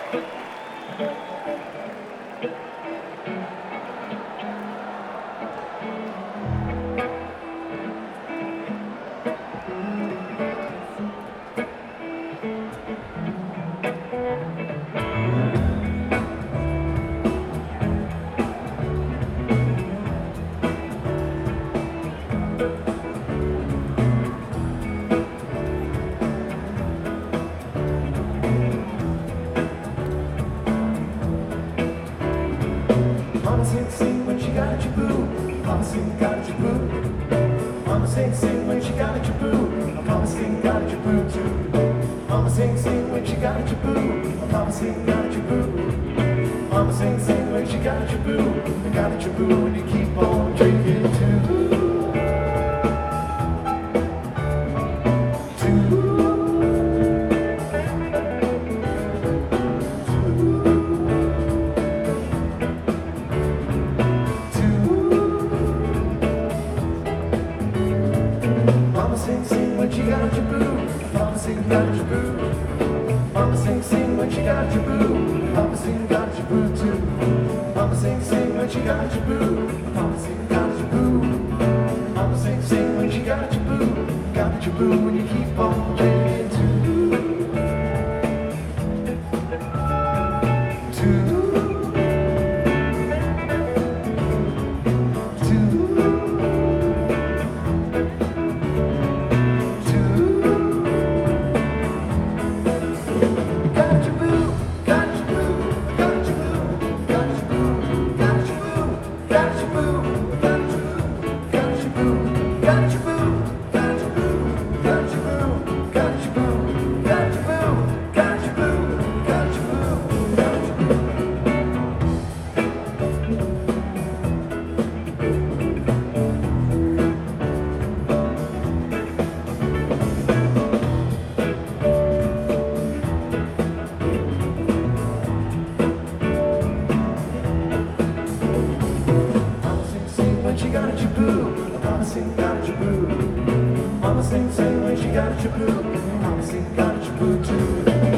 Mama sing when she got a jaboo. Mama sing got a jaboo. Mama sing when she got a jaboo. Mama sing got a jaboo too. Mama sing when she got a jaboo. Mama sing got a jaboo. Mama sing when she got a jaboo. I got a jaboo and you keep on drinking too. Sing when she got your boo. Mama sing got your boo. Mama sing when she got your boo. Mama sing got your boo too. Mama sing when she got your boo. Mama sing got your boo. Mama sing when she got your boo. Got your boo and you keep on drinking too. Too. She got a jaboo. Mama sing got a jaboo. Mama sing when she got a jaboo. Mama sing got a jaboo too.